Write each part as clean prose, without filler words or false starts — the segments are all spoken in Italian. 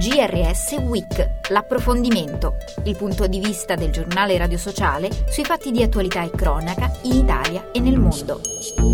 GRS Week, l'approfondimento, il punto di vista del giornale radio sociale sui fatti di attualità e cronaca in Italia e nel mondo.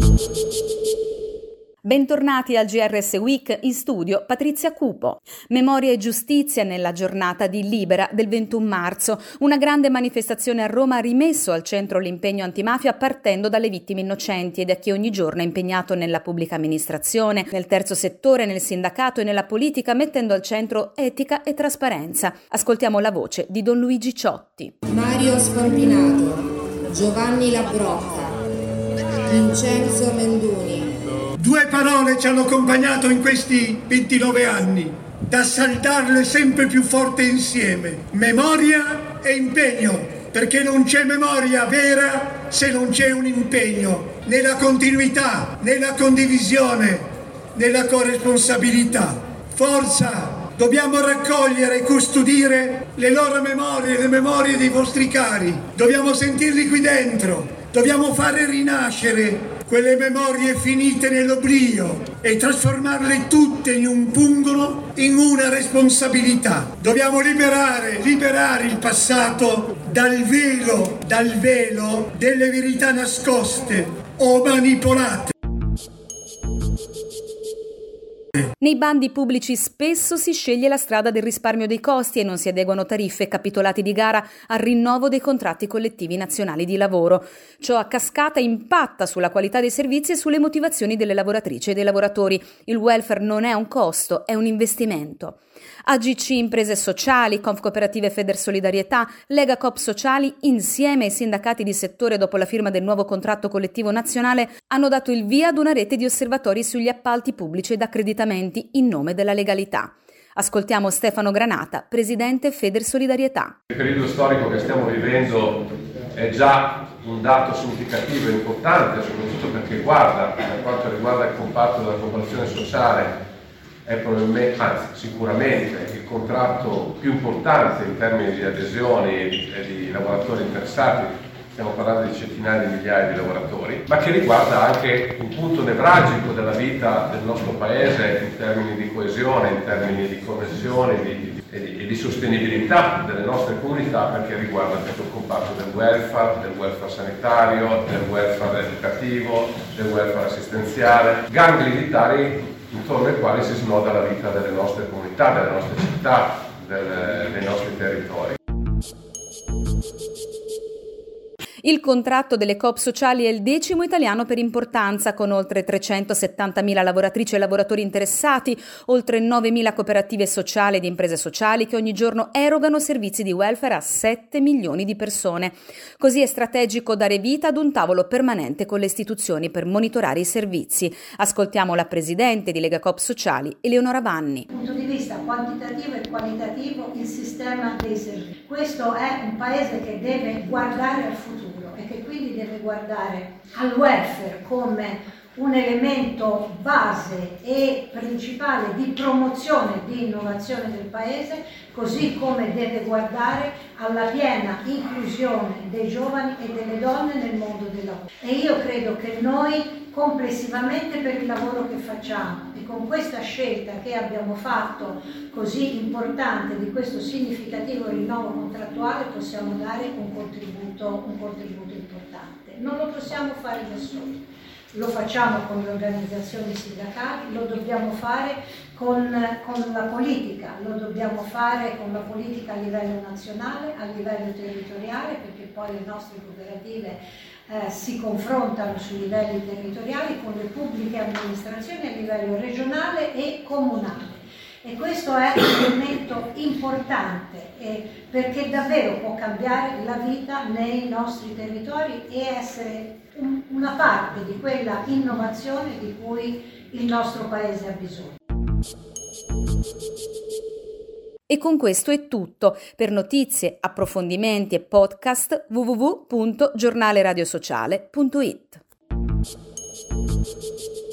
Bentornati al GRS Week, in studio Patrizia Cupo. Memoria e giustizia nella giornata di Libera del 21 marzo. Una grande manifestazione a Roma ha rimesso al centro l'impegno antimafia partendo dalle vittime innocenti e da chi ogni giorno è impegnato nella pubblica amministrazione, nel terzo settore, nel sindacato e nella politica, mettendo al centro etica e trasparenza. Ascoltiamo la voce di Don Luigi Ciotti. Mario Spampinato, Giovanni Labrocca, Vincenzo Menduni. Due parole ci hanno accompagnato in questi 29 anni, da saldarle sempre più forte insieme: memoria e impegno, perché non c'è memoria vera se non c'è un impegno, nella continuità, nella condivisione, nella corresponsabilità. Forza! Dobbiamo raccogliere e custodire le loro memorie, le memorie dei vostri cari. Dobbiamo sentirli qui dentro. Dobbiamo fare rinascere quelle memorie finite nell'oblio e trasformarle tutte in un pungolo, in una responsabilità. Dobbiamo liberare il passato dal velo delle verità nascoste o manipolate. Nei bandi pubblici spesso si sceglie la strada del risparmio dei costi e non si adeguano tariffe e capitolati di gara al rinnovo dei contratti collettivi nazionali di lavoro. Ciò a cascata impatta sulla qualità dei servizi e sulle motivazioni delle lavoratrici e dei lavoratori. Il welfare non è un costo, è un investimento. AGC Imprese Sociali, Confcooperative Federsolidarietà, Lega Coop Sociali, insieme ai sindacati di settore dopo la firma del nuovo contratto collettivo nazionale, hanno dato il via ad una rete di osservatori sugli appalti pubblici ed accreditamenti in nome della legalità. Ascoltiamo Stefano Granata, presidente Federsolidarietà. Il periodo storico che stiamo vivendo è già un dato significativo e importante, soprattutto perché per quanto riguarda il comparto della cooperazione sociale, è probabilmente, anzi sicuramente, il contratto più importante in termini di adesioni e di lavoratori interessati. Stiamo parlando di centinaia di migliaia di lavoratori, ma che riguarda anche un punto nevralgico della vita del nostro Paese in termini di coesione, in termini di connessione e di sostenibilità delle nostre comunità, perché riguarda tutto il comparto del welfare sanitario, del welfare educativo, del welfare assistenziale, gangli vitali intorno ai quali si snoda la vita delle nostre comunità, delle nostre città, dei nostri territori. Il contratto delle coop sociali è il 10° italiano per importanza, con oltre 370.000 lavoratrici e lavoratori interessati, oltre 9.000 cooperative sociali ed imprese sociali che ogni giorno erogano servizi di welfare a 7 milioni di persone. Così è strategico dare vita ad un tavolo permanente con le istituzioni per monitorare i servizi. Ascoltiamo la presidente di Lega Coop Sociali, Eleonora Vanni. Dal punto di vista quantitativo e qualitativo, il sistema dei servizi. Questo è un paese che deve guardare al futuro e che quindi deve guardare al welfare come un elemento base e principale di promozione e di innovazione del Paese, così come deve guardare alla piena inclusione dei giovani e delle donne nel mondo del lavoro. E io credo che noi complessivamente, per il lavoro che facciamo e con questa scelta che abbiamo fatto così importante di questo significativo rinnovo contrattuale, possiamo dare un contributo importante. Non lo possiamo fare da soli. Lo facciamo con le organizzazioni sindacali, lo dobbiamo fare con la politica, lo dobbiamo fare con la politica a livello nazionale, a livello territoriale, perché poi le nostre cooperative si confrontano sui livelli territoriali con le pubbliche amministrazioni a livello regionale e comunale. E questo è un elemento importante perché davvero può cambiare la vita nei nostri territori e essere una parte di quella innovazione di cui il nostro Paese ha bisogno. E con questo è tutto. Per notizie, approfondimenti e podcast www.giornaleradiosociale.it.